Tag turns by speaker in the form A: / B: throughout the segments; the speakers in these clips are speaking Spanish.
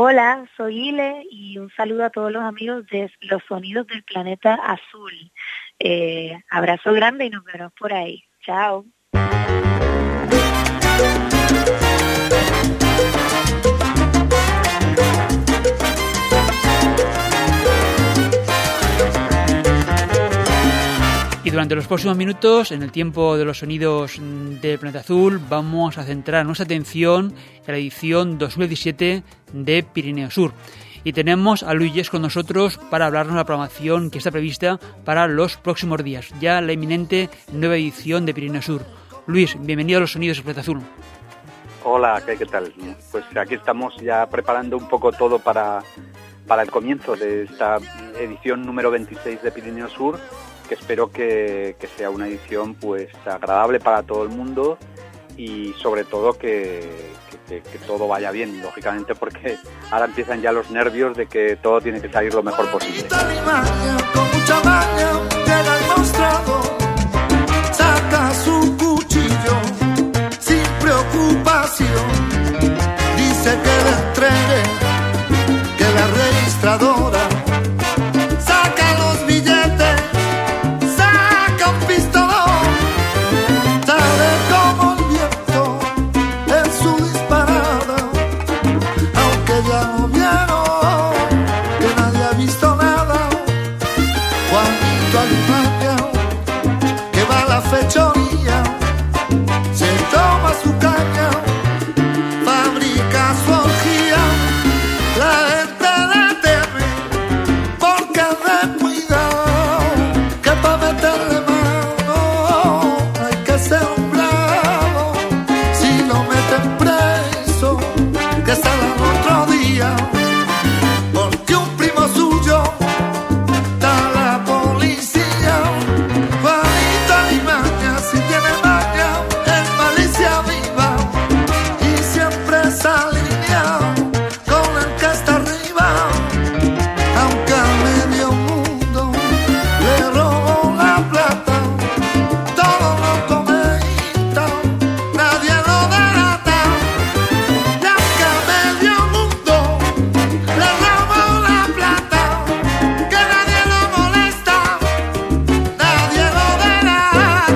A: Hola, soy Ile y un saludo a todos los amigos de Los Sonidos del Planeta Azul. Abrazo grande y nos vemos por ahí. Chao.
B: Y durante los próximos minutos, en el tiempo de los sonidos del Planeta Azul, vamos a centrar nuestra atención en la edición 2017 de Pirineo Sur. Y tenemos a Luis Yes con nosotros para hablarnos de la programación que está prevista para los próximos días, ya la inminente nueva edición de Pirineo Sur. Luis, bienvenido a los sonidos del Planeta Azul.
C: Hola, ¿qué tal? Pues aquí estamos ya preparando un poco todo para el comienzo de esta edición número 26 de Pirineo Sur, que espero que sea una edición pues agradable para todo el mundo y sobre todo que todo vaya bien, lógicamente, porque ahora empiezan ya los nervios de que todo tiene que salir lo mejor posible.
D: Con mucha maña llega al mostrador, saca su cuchillo sin preocupación, dice que le entregue, que la registradora saca los billetes, saca un pistolón, sale como el viento en su disparada, aunque ya no vieron que nadie ha visto nada. Juanito Alimaña, que va a la fechoría, se toma su caña, fabrica su orgía, la gente le teme porque de cuidado, que pa' meterle mano hay que ser un bravo, si lo meten preso que salgan otro día, porque un primo suyo está la policía. Juanito Alimaña, si tiene maña, es malicia viva y siempre sale alineado con el que está arriba, aunque a medio mundo le robó la plata, todo lo comenta, nadie lo delata, y aunque a medio mundo le robó la plata, que nadie lo molesta, nadie lo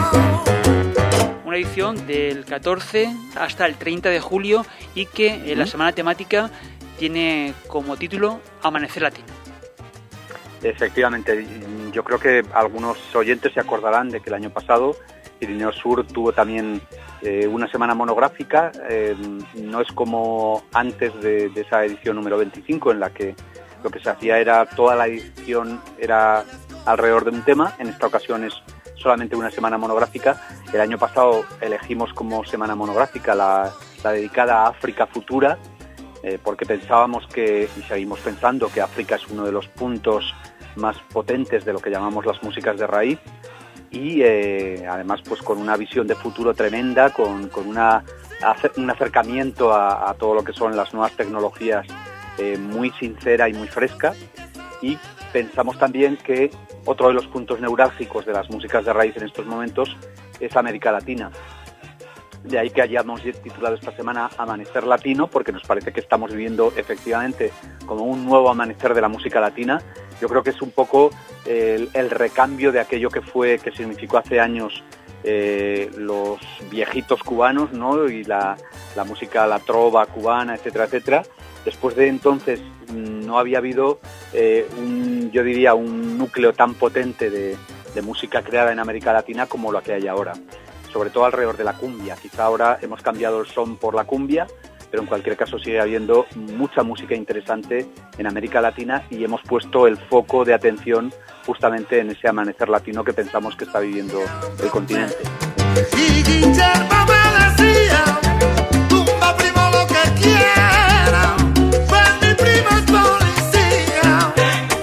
D: delata.
B: Una edición del 14 hasta el 30 de julio y que en la semana temática tiene como título Amanecer Latino.
C: Efectivamente, yo creo que algunos oyentes se acordarán de que el año pasado Pirineo Sur tuvo también una semana monográfica. No es como antes de esa edición número 25, en la que lo que se hacía era toda la edición era alrededor de un tema. En esta ocasión es solamente una semana monográfica. El año pasado elegimos como semana monográfica la dedicada a África Futura, porque pensábamos que, y seguimos pensando, que África es uno de los puntos más potentes de lo que llamamos las músicas de raíz y además pues con una visión de futuro tremenda, con un acercamiento a todo lo que son las nuevas tecnologías muy sincera y muy fresca. Y pensamos también que otro de los puntos neurálgicos de las músicas de raíz en estos momentos es América Latina. De ahí que hayamos titulado esta semana Amanecer Latino, porque nos parece que estamos viviendo efectivamente como un nuevo amanecer de la música latina. Yo creo que es un poco el recambio de aquello que significó hace años los viejitos cubanos, ¿no? Y la música, la trova cubana, etcétera, etcétera. Después de entonces no había habido yo diría un núcleo tan potente de música creada en América Latina como lo que hay ahora, sobre todo alrededor de la cumbia. Quizá ahora hemos cambiado el son por la cumbia, pero en cualquier caso sigue habiendo mucha música interesante en América Latina y hemos puesto el foco de atención justamente en ese amanecer latino que pensamos que está viviendo el continente.
D: Y Guillermo me decía, tumba primo lo que quiera, pues mi primo es policía.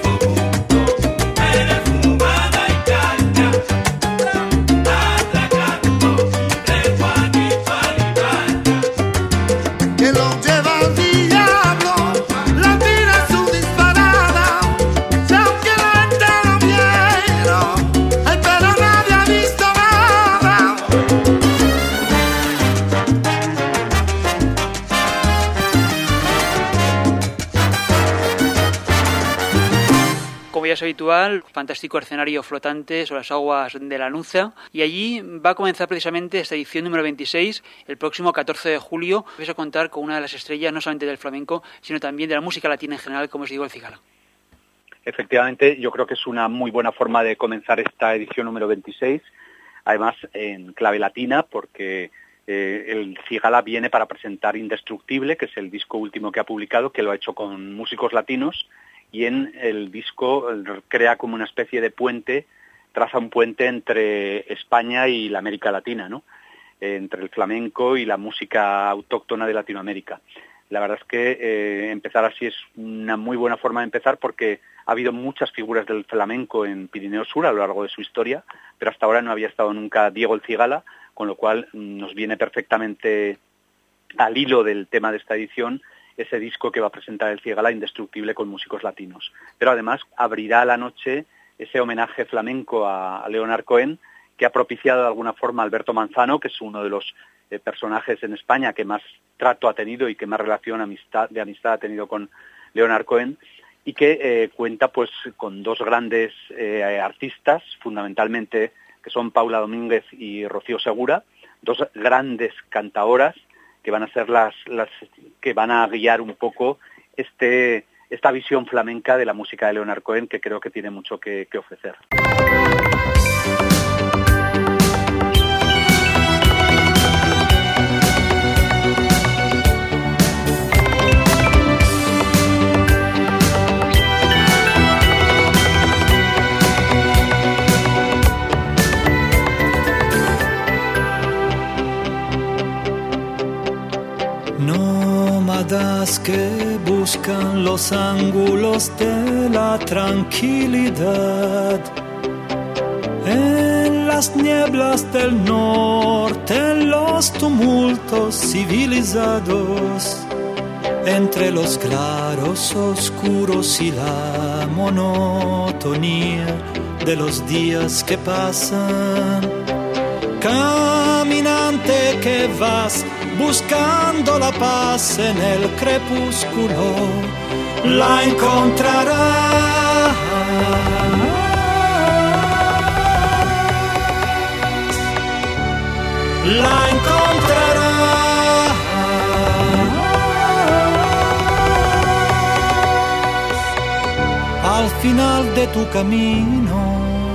E: Eres fumada y caña, atracando de Juanito Alimaña.
D: Que lo lleva al diablo, la tira su disparada, si aunque la gente lo vieron, ay, pero nadie ha visto nada.
B: como ya es habitual, fantástico escenario flotante sobre las aguas de la Nuza, y allí va a comenzar precisamente esta edición número 26, el próximo 14 de julio. Vais a contar con una de las estrellas no solamente del flamenco, sino también de la música latina en general, como os digo, el Cigala.
C: Efectivamente, yo creo que es una muy buena forma de comenzar esta edición número 26, además en clave latina, porque el Cigala viene para presentar Indestructible, que es el disco último que ha publicado, que lo ha hecho con músicos latinos, y en el disco crea como una especie de puente, traza un puente entre España y la América Latina, ¿no? Entre el flamenco y la música autóctona de Latinoamérica. La verdad es que empezar así es una muy buena forma de empezar, porque ha habido muchas figuras del flamenco en Pirineo Sur a lo largo de su historia, pero hasta ahora no había estado nunca Diego el Cigala, con lo cual nos viene perfectamente al hilo del tema de esta edición ese disco que va a presentar el Cigala, Indestructible, con músicos latinos. Pero además abrirá la noche ese homenaje flamenco a Leonard Cohen, que ha propiciado de alguna forma Alberto Manzano, que es uno de los personajes en España que más trato ha tenido y que más relación de amistad ha tenido con Leonard Cohen, y que cuenta pues con dos grandes artistas, fundamentalmente, que son Paula Domínguez y Rocío Segura, dos grandes cantaoras que van a ser las que van a guiar un poco esta visión flamenca de la música de Leonard Cohen, que creo que tiene mucho que ofrecer.
F: Que buscan los ángulos de la tranquilidad en las nieblas del norte, en los tumultos civilizados, entre los claros oscuros y la monotonía de los días que pasan. Caminante que vas buscando la paz en el crepúsculo, la encontrarás. La encontrarás. Al final de tu camino.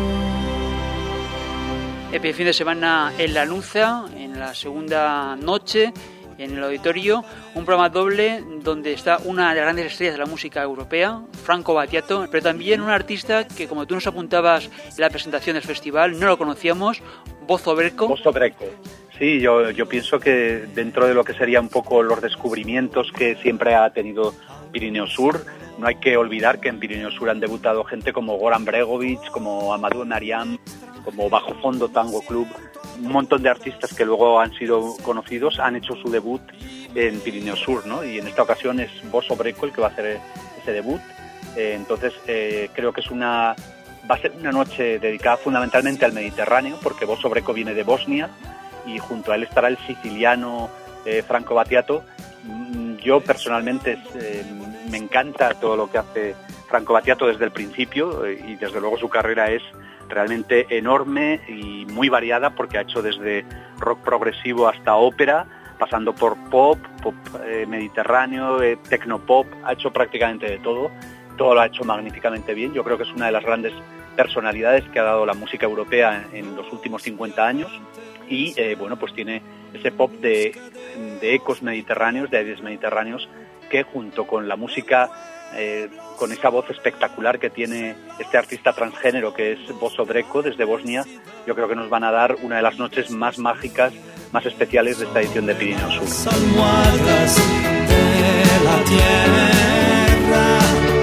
B: El fin de semana en la Nuza, en la segunda noche, en el auditorio, un programa doble donde está una de las grandes estrellas de la música europea, Franco Battiato, pero también un artista que, como tú nos apuntabas en la presentación del festival, no lo conocíamos, Bozo Brecco.
C: Bozo Brecco. Sí, yo pienso que dentro de lo que serían un poco los descubrimientos que siempre ha tenido Pirineo Sur, no hay que olvidar que en Pirineo Sur han debutado gente como Goran Bregovic, como Amadou Mariam, como Bajo Fondo Tango Club, un montón de artistas que luego han sido conocidos, han hecho su debut en Pirineo Sur, ¿no? Y en esta ocasión es Bozo Brecco el que va a hacer ese debut. Entonces creo que va a ser una noche dedicada fundamentalmente al Mediterráneo, porque Bozo Brecco viene de Bosnia y junto a él estará el siciliano Franco Battiato. Yo personalmente me encanta todo lo que hace Franco Battiato desde el principio, y desde luego su carrera es realmente enorme y muy variada, porque ha hecho desde rock progresivo hasta ópera, pasando por pop mediterráneo, tecnopop, ha hecho prácticamente de todo lo ha hecho magníficamente bien. Yo creo que es una de las grandes personalidades que ha dado la música europea en los últimos 50 años, y bueno, pues tiene ese pop de ecos mediterráneos, de aires mediterráneos, que junto con la música, con esa voz espectacular que tiene este artista transgénero que es Bozo Brecco desde Bosnia, yo creo que nos van a dar una de las noches más mágicas, más especiales de esta edición de Pirineo Sur.
F: Las almohadas de la tierra,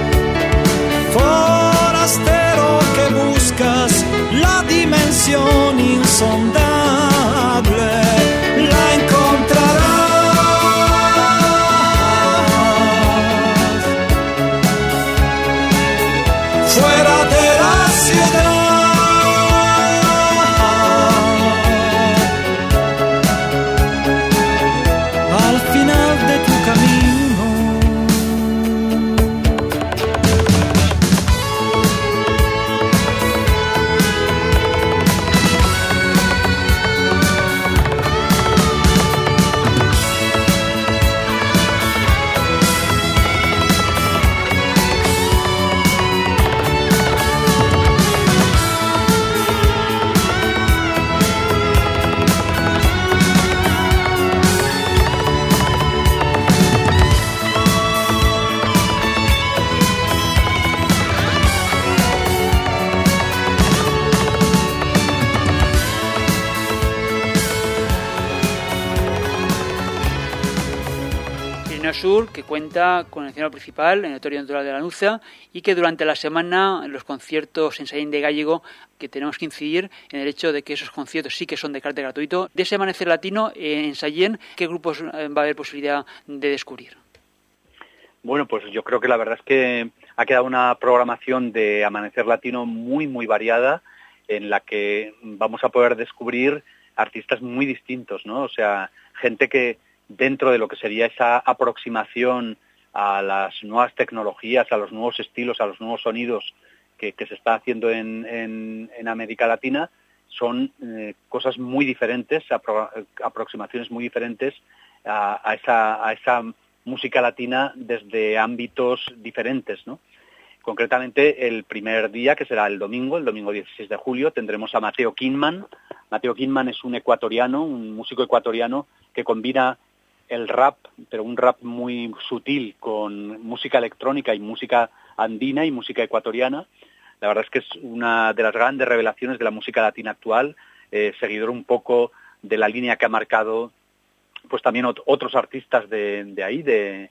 F: forastero que buscas la dimensión insondable, la encontrarás. Fuera de la ciudad, al final de tu camino.
B: Sur, que cuenta con el escenario principal en el Auditorio Natural de Lanuza y que durante la semana en los conciertos en Sallén de Gállego, que tenemos que incidir en el hecho de que esos conciertos sí que son de carácter gratuito. De ese Amanecer Latino en Sallén, ¿qué grupos va a haber posibilidad de descubrir?
C: Bueno, pues yo creo que la verdad es que ha quedado una programación de Amanecer Latino muy, muy variada, en la que vamos a poder descubrir artistas muy distintos, ¿no? O sea, gente que dentro de lo que sería esa aproximación a las nuevas tecnologías, a los nuevos estilos, a los nuevos sonidos que se está haciendo en América Latina, son cosas muy diferentes, aproximaciones muy diferentes a esa música latina desde ámbitos diferentes, ¿no? Concretamente, el primer día, que será el domingo 16 de julio, tendremos a Mateo Kingman. Mateo Kingman es un ecuatoriano, un músico ecuatoriano que combina el rap, pero un rap muy sutil, con música electrónica y música andina y música ecuatoriana. La verdad es que es una de las grandes revelaciones de la música latina actual, seguidor un poco de la línea que ha marcado pues también otros artistas de ahí, de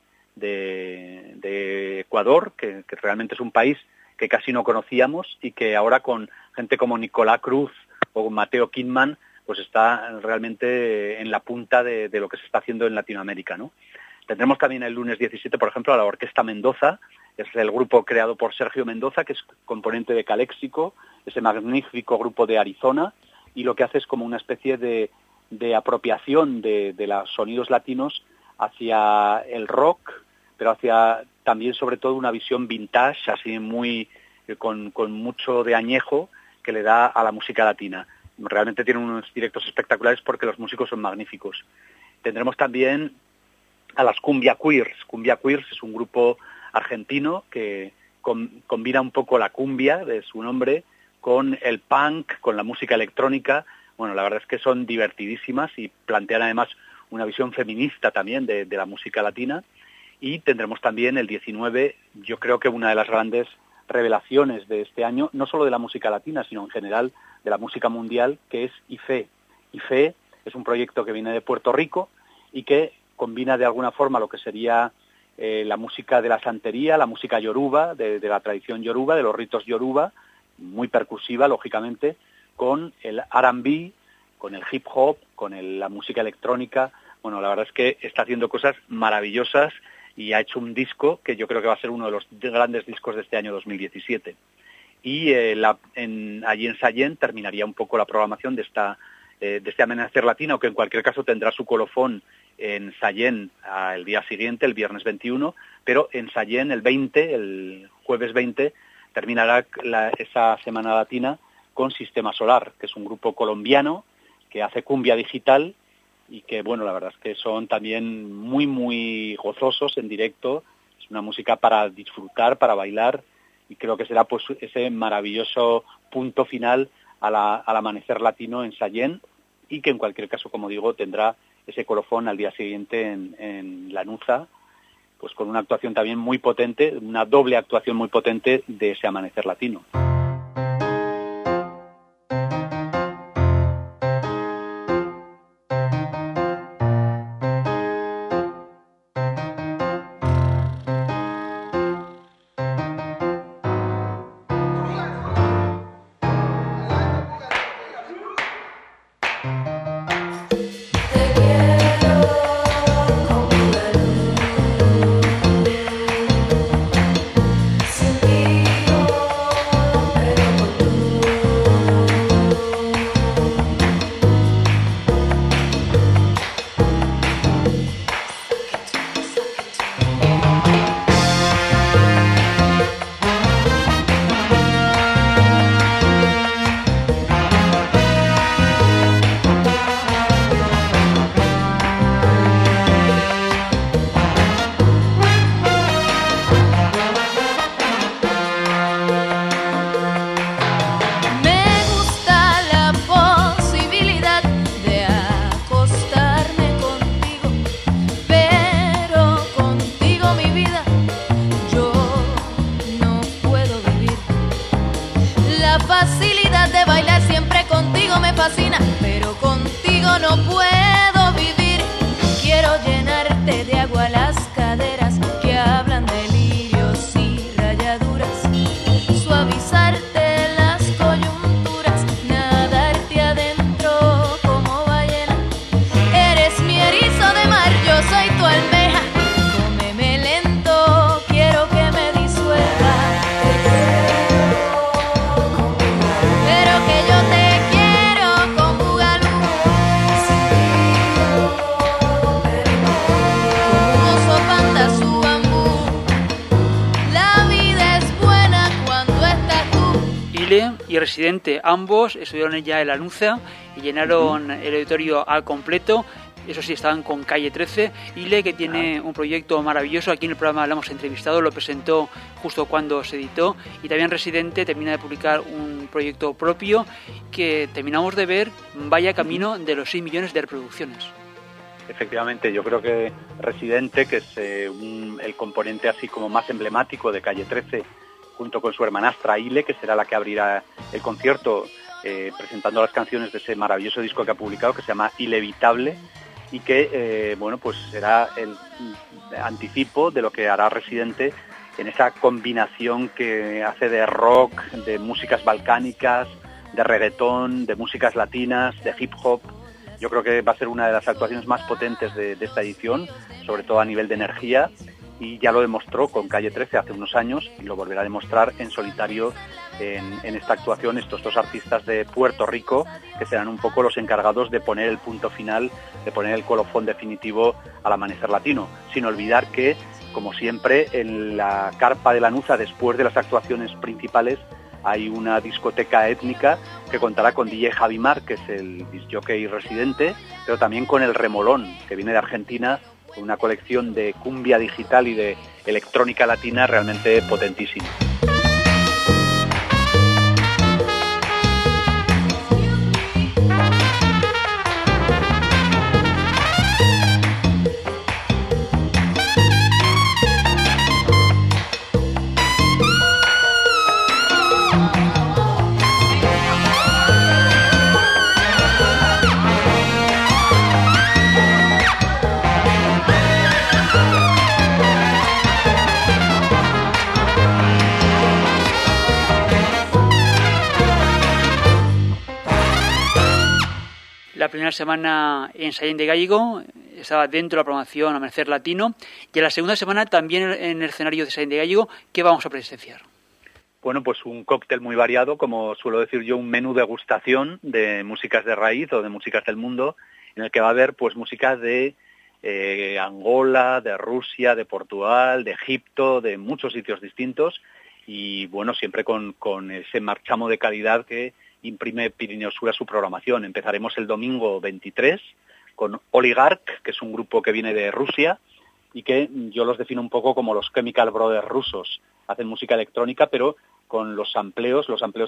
C: Ecuador, que realmente es un país que casi no conocíamos y que ahora con gente como Nicolás Cruz o Mateo Kingman pues está realmente en la punta de lo que se está haciendo en Latinoamérica, ¿no? Tendremos también el lunes 17, por ejemplo, a la Orquesta Mendoza. Es el grupo creado por Sergio Mendoza, que es componente de Caléxico, ese magnífico grupo de Arizona, y lo que hace es como una especie de apropiación de los sonidos latinos hacia el rock, pero hacia también sobre todo una visión vintage, así muy con mucho de añejo que le da a la música latina. Realmente tiene unos directos espectaculares porque los músicos son magníficos. Tendremos también a las Cumbia Queers. Cumbia Queers es un grupo argentino que combina un poco la cumbia de su nombre con el punk, con la música electrónica. Bueno, la verdad es que son divertidísimas y plantean además una visión feminista también de la música latina. Y tendremos también el 19, yo creo que una de las grandes revelaciones de este año, no solo de la música latina, sino en general de la música mundial, que es IFE. IFE es un proyecto que viene de Puerto Rico y que combina de alguna forma lo que sería la música de la santería, la música yoruba, de la tradición yoruba, de los ritos yoruba, muy percusiva, lógicamente, con el R&B, con el hip hop, con la música electrónica. Bueno, la verdad es que está haciendo cosas maravillosas y ha hecho un disco que yo creo que va a ser uno de los grandes discos de este año 2017. Y allí en Sallén terminaría un poco la programación de este Amanecer Latino, que en cualquier caso tendrá su colofón en Sallén el día siguiente, el viernes 21, pero en Sallén el jueves 20, terminará esa Semana Latina con Sistema Solar, que es un grupo colombiano que hace cumbia digital y que, bueno, la verdad es que son también muy, muy gozosos en directo. Es una música para disfrutar, para bailar, y creo que será pues ese maravilloso punto final al Amanecer Latino en Sallén, y que en cualquier caso, como digo, tendrá ese colofón al día siguiente en Lanuza, pues con una actuación también muy potente, una doble actuación muy potente de ese Amanecer Latino.
G: Sentido
B: Ile y Residente, ambos estuvieron ya en la Lanuza y llenaron el auditorio al completo. Eso sí, estaban con Calle 13. Ile, que tiene un proyecto maravilloso, aquí en el programa lo hemos entrevistado, lo presentó justo cuando se editó, y también Residente termina de publicar un proyecto propio que terminamos de ver, vaya camino de los 6 millones de reproducciones.
C: Efectivamente, yo creo que Residente, que es el componente así como más emblemático de Calle 13, junto con su hermanastra Ile, que será la que abrirá el concierto presentando las canciones de ese maravilloso disco que ha publicado, que se llama Ilevitable, y que pues será el anticipo de lo que hará Residente en esa combinación que hace de rock, de músicas balcánicas, de reggaetón, de músicas latinas, de hip hop. Yo creo que va a ser una de las actuaciones más potentes de esta edición, sobre todo a nivel de energía, y ya lo demostró con Calle 13 hace unos años y lo volverá a demostrar en solitario en esta actuación, estos dos artistas de Puerto Rico, que serán un poco los encargados de poner el punto final, de poner el colofón definitivo al Amanecer Latino, sin olvidar que, como siempre, en la carpa de Lanuza, después de las actuaciones principales, hay una discoteca étnica que contará con DJ Javimar, que es el discjockey residente, pero también con El Remolón, que viene de Argentina, con una colección de cumbia digital y de electrónica latina realmente potentísima.
B: La primera semana en Sallén de Gállego estaba dentro de la programación Amanecer Latino, y en la segunda semana también en el escenario de Sallén de Gállego. ¿Qué vamos a presenciar?
C: Bueno, pues un cóctel muy variado, como suelo decir yo, un menú degustación de músicas de raíz o de músicas del mundo, en el que va a haber pues músicas de Angola, de Rusia, de Portugal, de Egipto, de muchos sitios distintos, y bueno, siempre con ese marchamo de calidad que imprime Pirineo Sur a su programación. Empezaremos el domingo 23 con Oligarch, que es un grupo que viene de Rusia y que yo los defino un poco como los Chemical Brothers rusos. Hacen música electrónica, pero con los sampleos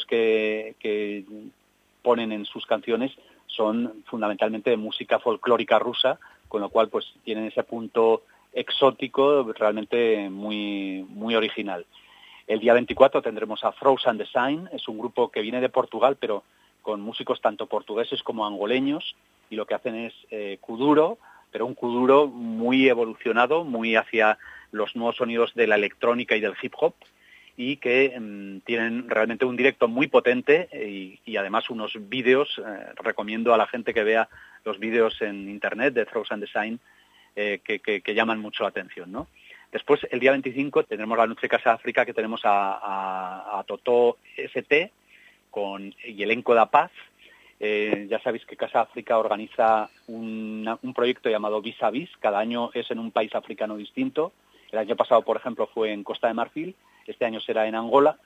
C: que ponen en sus canciones son fundamentalmente de música folclórica rusa, con lo cual pues tienen ese punto exótico realmente muy, muy original. El día 24 tendremos a Frozen Design, es un grupo que viene de Portugal, pero con músicos tanto portugueses como angoleños, y lo que hacen es kuduro, pero un kuduro muy evolucionado, muy hacia los nuevos sonidos de la electrónica y del hip hop, y que tienen realmente un directo muy potente y además unos vídeos. Recomiendo a la gente que vea los vídeos en internet de Frozen Design, que llaman mucho la atención, ¿no? Después, el día 25, tendremos la noche Casa África, que tenemos a Totó ST y Elenco da Paz. Ya sabéis que Casa África organiza un proyecto llamado Vis a Vis. Cada año es en un país africano distinto. El año pasado, por ejemplo, fue en Costa de Marfil. Este año era en Angola,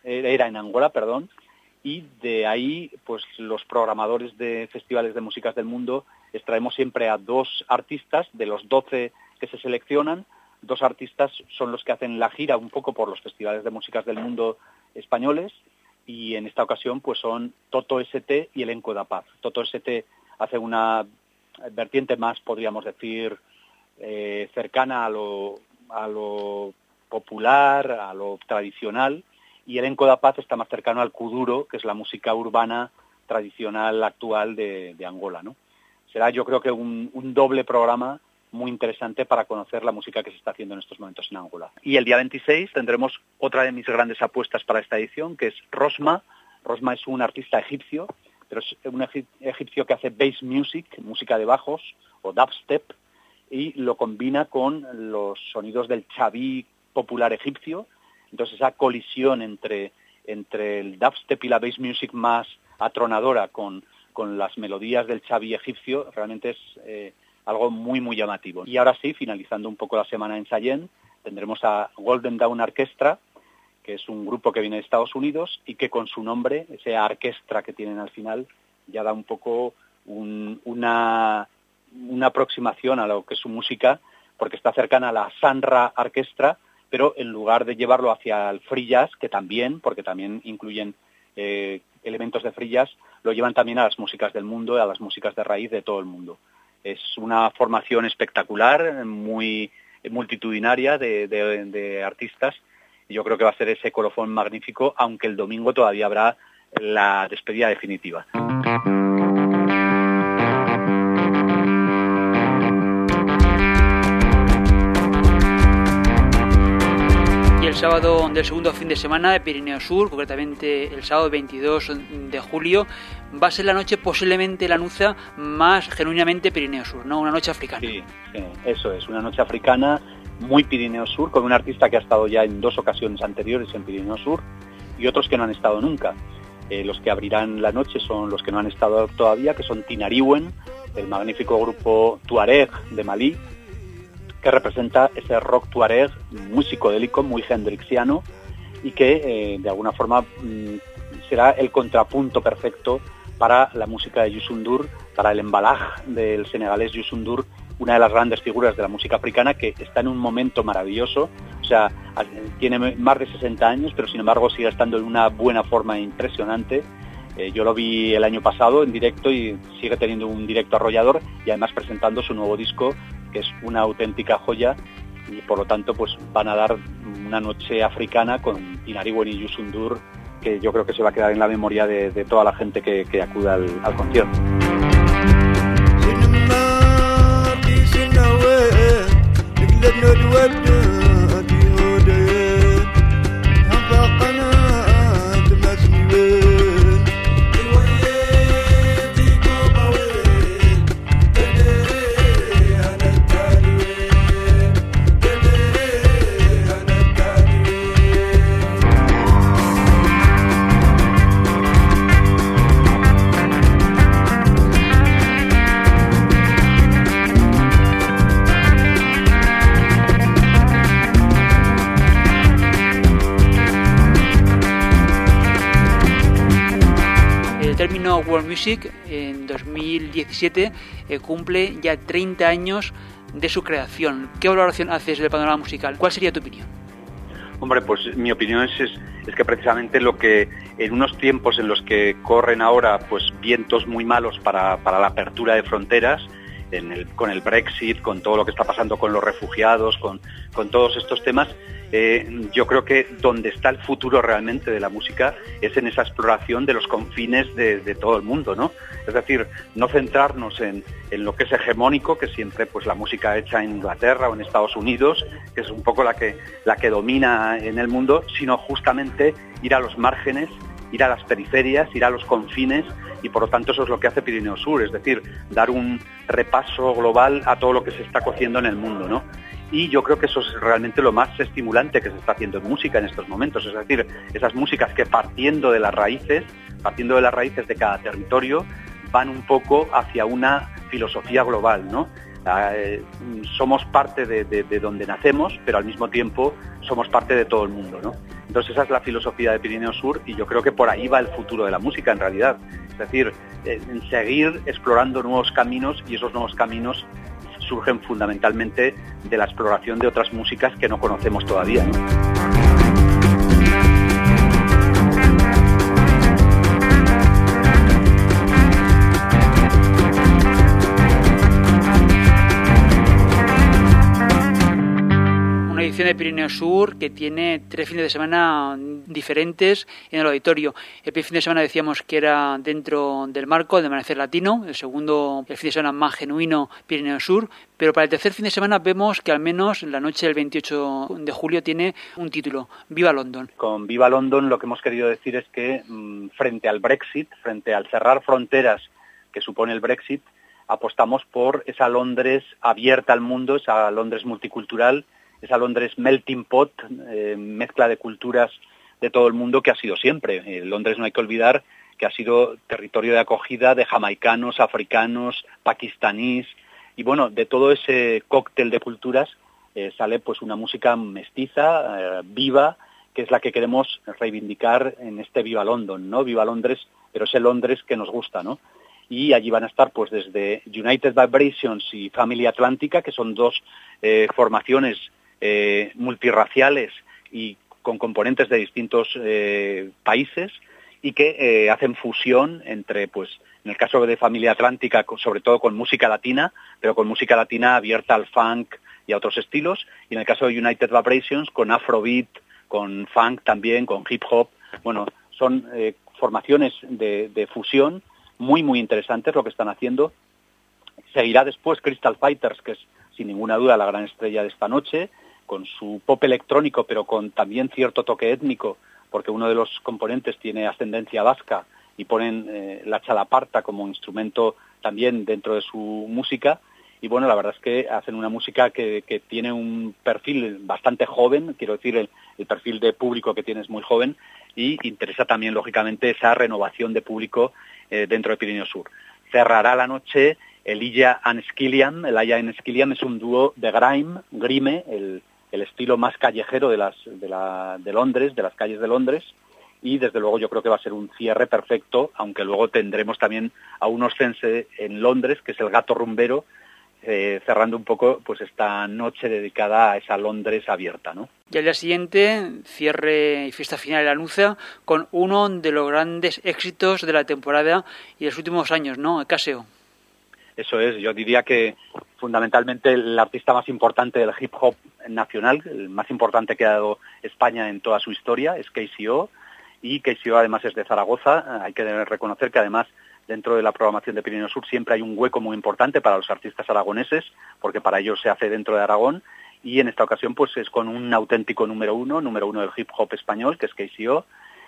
C: y de ahí, pues los programadores de festivales de músicas del mundo extraemos siempre a 2 artistas de los 12 que se seleccionan. 2 artistas son los que hacen la gira un poco por los festivales de músicas del mundo españoles, y en esta ocasión pues son Toto ST y Elenco da Paz. Toto ST hace una vertiente más, podríamos decir, cercana a lo popular, a lo tradicional, y Elenco da Paz está más cercano al kuduro, que es la música urbana tradicional actual de Angola, ¿no? Será, yo creo que un doble programa muy interesante para conocer la música que se está haciendo en estos momentos en Angola. Y el día 26 tendremos otra de mis grandes apuestas para esta edición, que es Rosma. Rosma es un artista egipcio, pero es un egipcio que hace bass music, música de bajos, o dubstep, y lo combina con los sonidos del chabí popular egipcio. Entonces esa colisión entre el dubstep y la bass music más atronadora con las melodías del chabí egipcio realmente es algo muy, muy llamativo. Y ahora sí, finalizando un poco la semana en Sallén, tendremos a Golden Dawn Orchestra, que es un grupo que viene de Estados Unidos y que con su nombre, esa orquestra que tienen al final, ya da un poco una aproximación a lo que es su música, porque está cercana a la Sanra Orquestra, pero en lugar de llevarlo hacia el free jazz, que también, porque también incluyen elementos de free jazz, lo llevan también a las músicas del mundo y a las músicas de raíz de todo el mundo. Es una formación espectacular, muy multitudinaria de artistas. Yo creo que va a ser ese colofón magnífico, aunque el domingo todavía habrá la despedida definitiva.
B: Y el sábado del segundo fin de semana de Pirineo Sur, concretamente el sábado 22 de julio, va a ser la noche posiblemente la nuza más genuinamente Pirineo Sur, ¿no? Una noche africana.
C: Sí, eso es, una noche africana muy Pirineo Sur, con un artista que ha estado ya en 2 ocasiones anteriores en Pirineo Sur y otros que no han estado nunca. Los que abrirán la noche son los que no han estado todavía, que son Tinariwen, el magnífico grupo Tuareg de Malí, que representa ese rock tuareg muy psicodélico, muy hendrixiano, y que de alguna forma será el contrapunto perfecto para la música de Youssou N'Dour, para el embalaj del senegalés Youssou N'Dour, una de las grandes figuras de la música africana, que está en un momento maravilloso. O sea, tiene más de 60 años, pero sin embargo sigue estando en una buena forma impresionante. Yo lo vi el año pasado en directo y sigue teniendo un directo arrollador, y además presentando su nuevo disco, que es una auténtica joya, y por lo tanto pues van a dar una noche africana con Tinariwen y Youssou N'Dour, que yo creo que se va a quedar en la memoria de toda la gente que acuda al concierto.
B: World Music en 2017 cumple ya 30 años de su creación. ¿Qué valoración haces del panorama musical? ¿Cuál sería tu opinión?
C: Hombre, pues mi opinión es que precisamente lo que en unos tiempos en los que corren ahora pues vientos muy malos para la apertura de fronteras, con el Brexit, con todo lo que está pasando con los refugiados, con todos estos temas, yo creo que donde está el futuro realmente de la música es en esa exploración de los confines de todo el mundo, ¿no? Es decir, no centrarnos en lo que es hegemónico, que siempre pues la música hecha en Inglaterra o en Estados Unidos, que es un poco la que domina en el mundo, sino justamente ir a los márgenes, ir a las periferias, ir a los confines, y por lo tanto eso es lo que hace Pirineo Sur, es decir, dar un repaso global a todo lo que se está cociendo en el mundo, ¿no? Y yo creo que eso es realmente lo más estimulante que se está haciendo en música en estos momentos, es decir, esas músicas que partiendo de las raíces de cada territorio, van un poco hacia una filosofía global, ¿no? Somos parte de donde nacemos, pero al mismo tiempo somos parte de todo el mundo, ¿no? Entonces esa es la filosofía de Pirineo Sur, y yo creo que por ahí va el futuro de la música en realidad. Es decir, en seguir explorando nuevos caminos, y esos nuevos caminos surgen fundamentalmente de la exploración de otras músicas que no conocemos todavía, ¿no?
B: De Pirineo Sur, que tiene 3 fines de semana diferentes en el auditorio. El primer fin de semana decíamos que era dentro del marco del Amanecer Latino, el segundo, el fin de semana más genuino, Pirineo Sur, pero para el tercer fin de semana vemos que al menos la noche del 28 de julio tiene un título, Viva London.
C: Con Viva London lo que hemos querido decir es que frente al Brexit, frente al cerrar fronteras que supone el Brexit, apostamos por esa Londres abierta al mundo, esa Londres multicultural, esa Londres melting pot, mezcla de culturas de todo el mundo, que ha sido siempre. Londres, no hay que olvidar que ha sido territorio de acogida de jamaicanos, africanos, pakistaníes, y bueno, de todo ese cóctel de culturas sale pues una música mestiza, viva, que es la que queremos reivindicar en este Viva London, ¿no? Viva Londres, pero ese Londres que nos gusta, ¿no? Y allí van a estar pues desde United Vibrations y Family Atlántica, que son dos formaciones multirraciales y con componentes de distintos países, y que hacen fusión entre, pues, en el caso de Familia Atlántica, sobre todo con música latina, pero con música latina abierta al funk y a otros estilos, y en el caso de United Vibrations, con afrobeat, con funk también, con hip hop. Bueno, son formaciones de fusión muy, muy interesantes lo que están haciendo. Seguirá después Crystal Fighters, que es sin ninguna duda la gran estrella de esta noche, con su pop electrónico, pero con también cierto toque étnico, porque uno de los componentes tiene ascendencia vasca y ponen la chalaparta como instrumento también dentro de su música. Y bueno, la verdad es que hacen una música que tiene un perfil bastante joven, quiero decir, el perfil de público que tiene es muy joven, y interesa también, lógicamente, esa renovación de público dentro de Pirineo Sur. Cerrará la noche el Aya and Skilliam. El Aya and Skilliam es un dúo de grime, el estilo más callejero de Londres, de las calles de Londres, y desde luego yo creo que va a ser un cierre perfecto, aunque luego tendremos también a un oscense en Londres, que es el Gato Rumbero, cerrando un poco pues esta noche dedicada a esa Londres abierta, ¿no?
B: Y al día siguiente, cierre y fiesta final de la Nuza, con uno de los grandes éxitos de la temporada y de los últimos años, ¿no? Casio.
C: Eso es, yo diría que fundamentalmente el artista más importante del hip hop nacional, el más importante que ha dado España en toda su historia, es KCO, y KCO además es de Zaragoza. Hay que reconocer que además dentro de la programación de Pirineo Sur siempre hay un hueco muy importante para los artistas aragoneses, porque para ellos se hace dentro de Aragón, y en esta ocasión pues es con un auténtico número uno del hip hop español, que es KCO.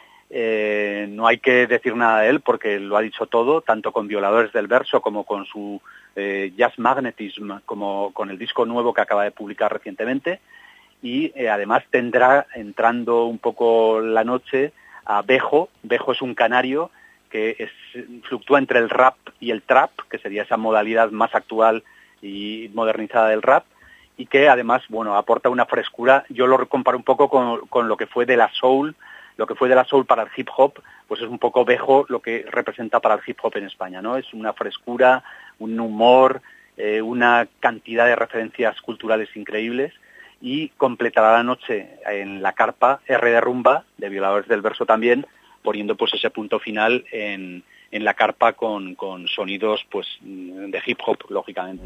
C: No hay que decir nada de él porque lo ha dicho todo, tanto con Violadores del Verso como con su Jazz Magnetism, como con el disco nuevo que acaba de publicar recientemente. Y además tendrá, entrando un poco la noche, a Bejo. Bejo es un canario que fluctúa entre el rap y el trap, que sería esa modalidad más actual y modernizada del rap, y que además, bueno, aporta una frescura. Yo lo comparo un poco con lo que fue de la soul. Lo que fue de la soul para el hip hop, pues es un poco Bejo lo que representa para el hip hop en España, ¿no? Es una frescura, un humor, una cantidad de referencias culturales increíbles, y completará la noche en la carpa R de Rumba, de Violadores del Verso también, poniendo pues ese punto final en la carpa con sonidos pues de hip hop, lógicamente.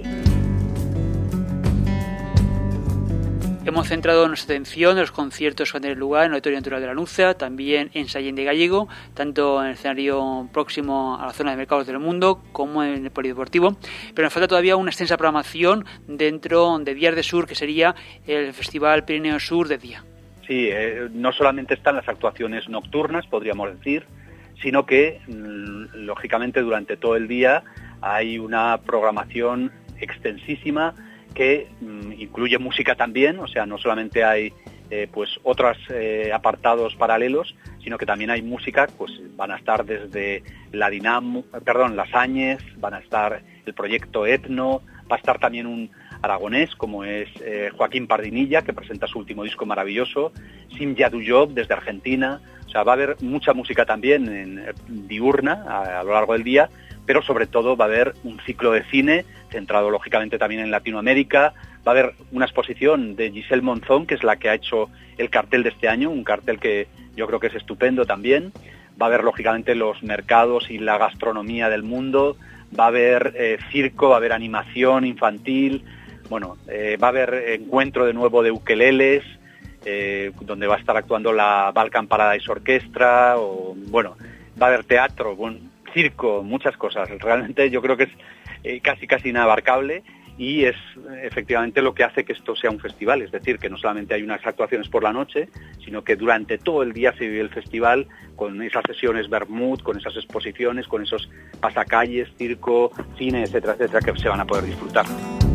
B: Hemos centrado nuestra atención en los conciertos que van a tener lugar en el Auditorio Natural de la Nuza, también en Sallén de Gallego, tanto en el escenario próximo a la zona de mercados del mundo como en el polideportivo. Pero nos falta todavía una extensa programación dentro de Días de Sur, que sería el Festival Pirineo Sur de día.
C: Sí, no solamente están las actuaciones nocturnas, podríamos decir, sino que, lógicamente, durante todo el día hay una programación extensísima que incluye música también, o sea, no solamente hay pues otros apartados paralelos, sino que también hay música. Pues van a estar desde las Áñez, van a estar el proyecto Etno, va a estar también un aragonés como es Joaquín Pardinilla, que presenta su último disco maravilloso, Sim Yaduyob desde Argentina. O sea, va a haber mucha música también diurna a lo largo del día, pero sobre todo va a haber un ciclo de cine centrado lógicamente también en Latinoamérica. Va a haber una exposición de Giselle Monzón, que es la que ha hecho el cartel de este año, un cartel que yo creo que es estupendo también. Va a haber lógicamente los mercados y la gastronomía del mundo, va a haber circo, va a haber animación infantil, bueno, va a haber encuentro de nuevo de ukeleles, donde va a estar actuando la Balkan Paradise Orchestra, o bueno, va a haber teatro, bueno, circo, muchas cosas. Realmente yo creo que es casi inabarcable, y es efectivamente lo que hace que esto sea un festival, es decir, que no solamente hay unas actuaciones por la noche, sino que durante todo el día se vive el festival con esas sesiones vermut, con esas exposiciones, con esos pasacalles, circo, cine, etcétera, etcétera, que se van a poder disfrutar.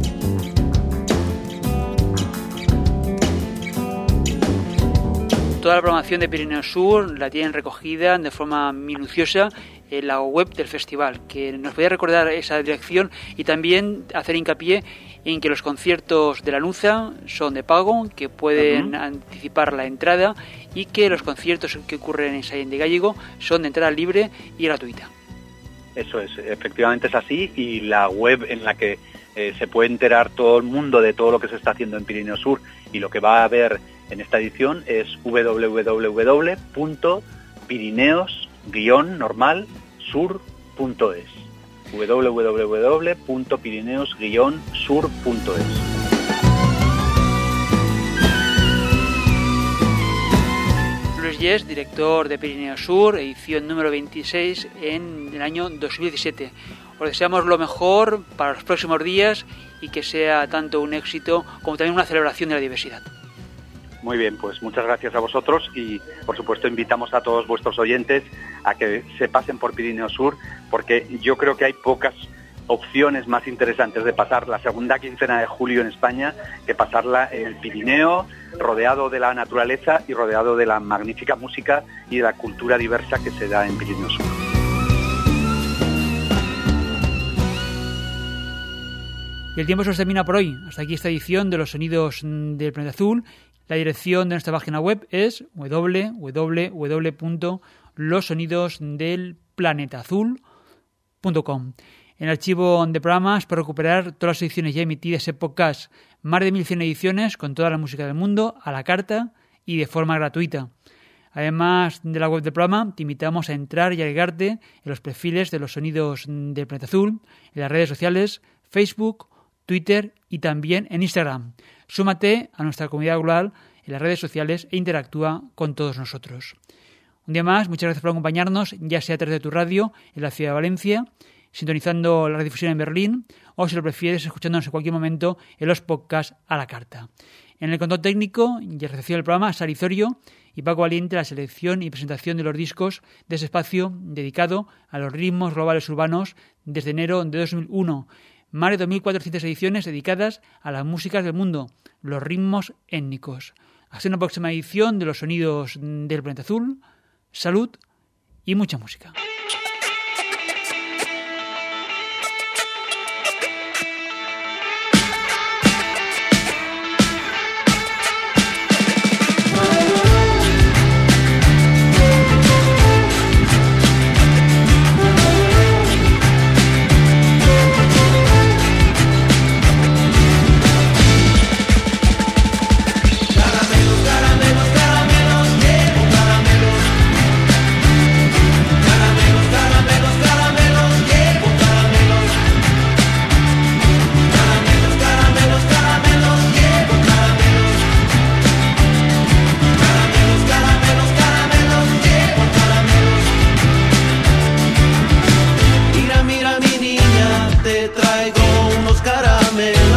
B: Toda la programación de Pirineo Sur la tienen recogida de forma minuciosa en la web del festival, que nos podría recordar esa dirección y también hacer hincapié en que los conciertos de Lanuza son de pago, que pueden anticipar la entrada, y que los conciertos que ocurren en Sallent de Gállego son de entrada libre y gratuita.
C: Eso es, efectivamente es así, y la web en la que se puede enterar todo el mundo de todo lo que se está haciendo en Pirineo Sur y lo que va a haber en esta edición es www.pirineos-sur.es www.pirineos-sur.es.
B: Luis Yes, director de Pirineo Sur, edición número 26 en el año 2017. Os deseamos lo mejor para los próximos días y que sea tanto un éxito como también una celebración de la diversidad.
C: Muy bien, pues muchas gracias a vosotros y por supuesto invitamos a todos vuestros oyentes a que se pasen por Pirineo Sur, porque yo creo que hay pocas opciones más interesantes de pasar la segunda quincena de julio en España que pasarla en el Pirineo, rodeado de la naturaleza y rodeado de la magnífica música y de la cultura diversa que se da en Pirineo Sur.
B: Y el tiempo se nos termina por hoy. Hasta aquí esta edición de Los Sonidos del Planeta Azul. La dirección de nuestra página web es www.losonidosdelplanetazul.com. En el archivo de programas para recuperar todas las ediciones ya emitidas en podcast, más de 1100 ediciones con toda la música del mundo a la carta y de forma gratuita. Además de la web del programa, te invitamos a entrar y agregarte en los perfiles de Los Sonidos del Planeta Azul, en las redes sociales, Facebook, Twitter y también en Instagram. Súmate a nuestra comunidad global en las redes sociales e interactúa con todos nosotros. Un día más, muchas gracias por acompañarnos, ya sea a través de tu radio en la ciudad de Valencia, sintonizando la redifusión en Berlín, o si lo prefieres, escuchándonos en cualquier momento en los podcasts a la carta. En el control técnico y recepción del programa, Sari Zorio y Paco Valiente, la selección y presentación de los discos de ese espacio dedicado a los ritmos globales urbanos desde enero de 2001. Más de 2.400 ediciones dedicadas a las músicas del mundo, los ritmos étnicos. Hasta una próxima edición de Los Sonidos del Planeta Azul. Salud y mucha música.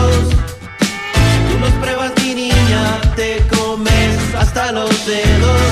G: Te comes hasta los dedos.